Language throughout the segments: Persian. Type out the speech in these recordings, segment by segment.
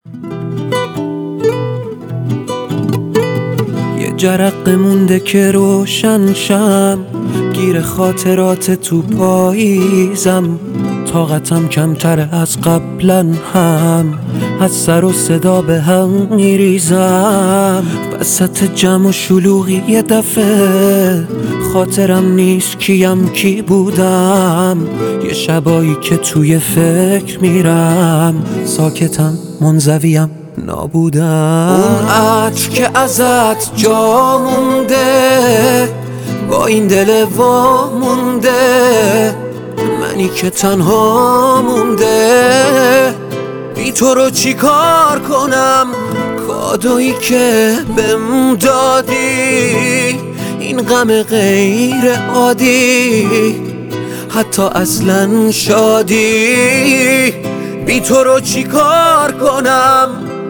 یه جرقه مونده که روشن شم، گیر خاطرات تو پاییزم. طاقتم کمتره از قبلا هم، از سر و صدا به هم میریزم. وسط جمع و شلوغی یه دفعه خاطرم نیست کیم کی بودم. یه شبایی که توی فکر میرم، ساکتم منزویم نابودم. اون عطر که ازت جا مونده، با این دل وا مونده، منی که تنها مونده. بی تو رو چی کار کنم؟ کادویی که بهم دادی، این غم غیر عادی، حتی اصلا شادی. بی تو رو چی کار کنم؟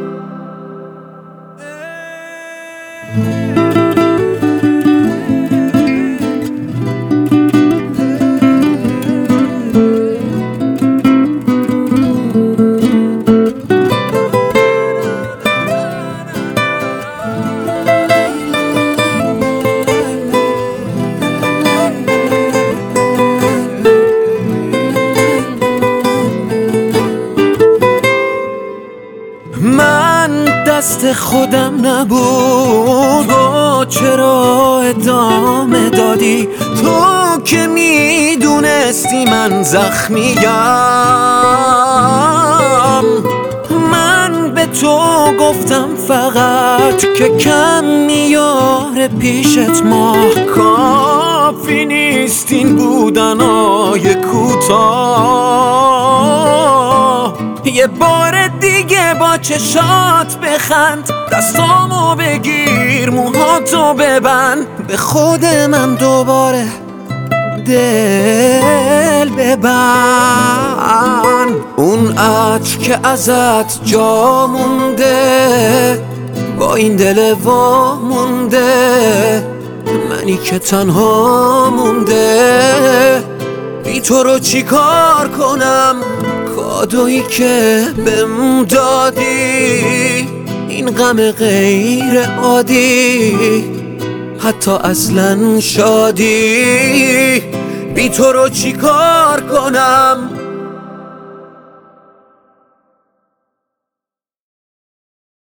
من دست خودم نبود، تو چرا ادامه دادی؟ تو که میدونستی من زخمیم. من به تو گفتم فقط که کم میاره پیشت ماه. کافی نیست این بودنای کوتاه. یه بار دیگه با چشات بخند، دستامو بگیر موهاتو ببند، به خود من دوباره دل ببند. اون عطر که ازت جا مونده، با این دل وا مونده، منی که تنها مونده. بی تو رو چی کار کنم؟ کادویی که بهم دادی، این غم غیر عادی، حتی اصلا شادی. بی تو رو چی کار کنم؟